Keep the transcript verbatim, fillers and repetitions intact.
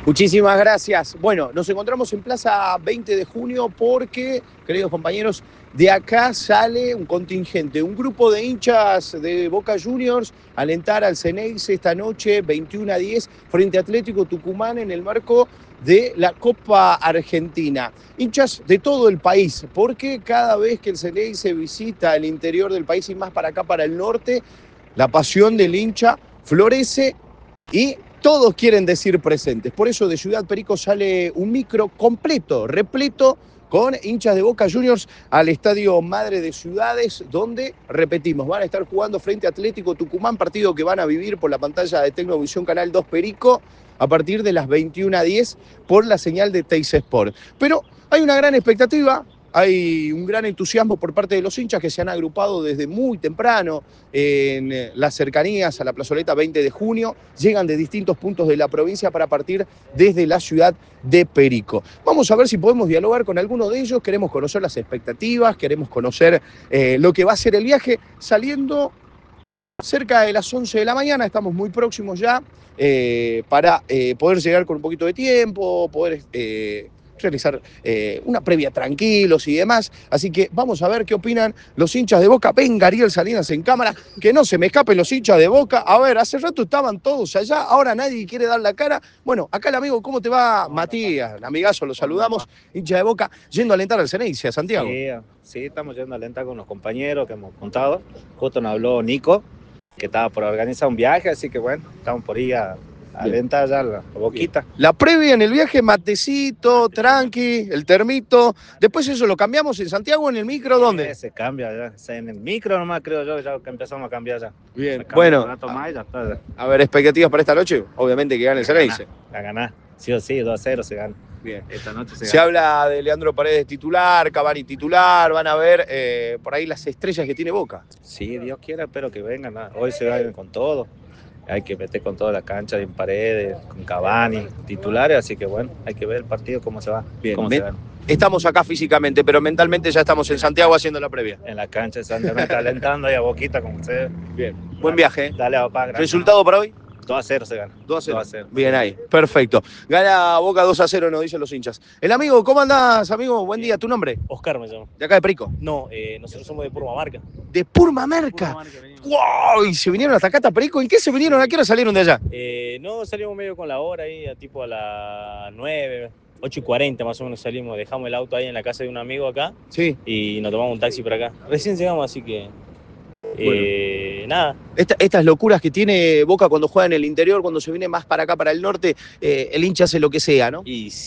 Muchísimas gracias. Bueno, nos encontramos en Plaza veinte de junio porque, queridos compañeros, de acá sale un contingente, un grupo de hinchas de Boca Juniors a alentar al Ceneice esta noche, veintiuno a diez, frente a Atlético Tucumán en el marco de la Copa Argentina. Hinchas de todo el país, porque cada vez que el Ceneice visita el interior del país y más para acá, para el norte, la pasión del hincha florece y todos quieren decir presentes. Por eso de Ciudad Perico sale un micro completo, repleto, con hinchas de Boca Juniors al Estadio Madre de Ciudades, donde, repetimos, van a estar jugando frente a Atlético Tucumán, partido que van a vivir por la pantalla de Tecnovisión Canal dos Perico a partir de las veintiuno a diez por la señal de Teis Sport. Pero hay una gran expectativa. Hay un gran entusiasmo por parte de los hinchas que se han agrupado desde muy temprano en las cercanías a la plazoleta veinte de junio. Llegan de distintos puntos de la provincia para partir desde la ciudad de Perico. Vamos a ver si podemos dialogar con alguno de ellos. Queremos conocer las expectativas, queremos conocer eh, lo que va a ser el viaje saliendo cerca de las once de la mañana. Estamos muy próximos ya eh, para eh, poder llegar con un poquito de tiempo, poder Eh, realizar eh, una previa tranquilos y demás. Así que vamos a ver qué opinan los hinchas de Boca. Venga Ariel Salinas en cámara, que no se me escapen los hinchas de Boca. A ver, hace rato estaban todos allá, ahora nadie quiere dar la cara. Bueno, acá el amigo, ¿cómo te va? Matías, el amigazo, lo saludamos, hincha de Boca, yendo a alentar al Ceneice, a Santiago. Sí, sí, estamos yendo a alentar con los compañeros que hemos juntado. Justo nos habló Nico, que estaba por organizar un viaje, así que bueno, estamos por ir a alentar ya la Boquita. La previa en el viaje, matecito, tranqui, el termito. Después eso lo cambiamos en Santiago, en el micro, ¿dónde? Eh, se cambia ya, o sea, en el micro nomás creo yo, ya que empezamos a cambiar ya. Bien, bueno, Más y ya está, ya. a ver, expectativas para esta noche, obviamente que gane el Ceneice. A ganar, sí o sí, dos a cero se gana. Bien. Esta noche se, Se gana. habla de Leandro Paredes titular, Cavani titular, van a ver eh, por ahí las estrellas que tiene Boca. Sí, Dios quiera, espero que vengan. ¿no? Hoy se vayan con todo. Hay que meter con toda la cancha, en Paredes, con Cavani, titulares, así que bueno, hay que ver el partido cómo se va, Bien, cómo me, se gana. Estamos acá físicamente, pero mentalmente ya estamos en Santiago haciendo la previa. En la cancha de Santiago, alentando ahí a Boquita, como ustedes. Bien, buen viaje. ¿eh? Dale, papá, gracias. ¿Resultado para hoy? dos a cero se gana. dos a cero. dos a cero. Bien ahí, perfecto. Gana Boca dos a cero, nos dicen los hinchas. El amigo, ¿cómo andás, amigo? Buen día, ¿tu nombre? Oscar me llamo. De acá de Perico. No, eh, nosotros somos de Purmamarca. De Purmamarca. ¡Wow! Y se vinieron hasta acá, hasta Perico. ¿En qué se vinieron? ¿A qué hora salieron de allá? Eh, no, salimos medio con la hora ahí, a tipo a las nueve, ocho y cuarenta más o menos salimos. Dejamos el auto ahí en la casa de un amigo acá. Sí. Y nos tomamos un taxi para acá. Recién llegamos, así que... Eh, bueno. Nada. Esta, estas locuras que tiene Boca cuando juega en el interior, cuando se viene más para acá, para el norte, eh, el hincha hace lo que sea, ¿no? Y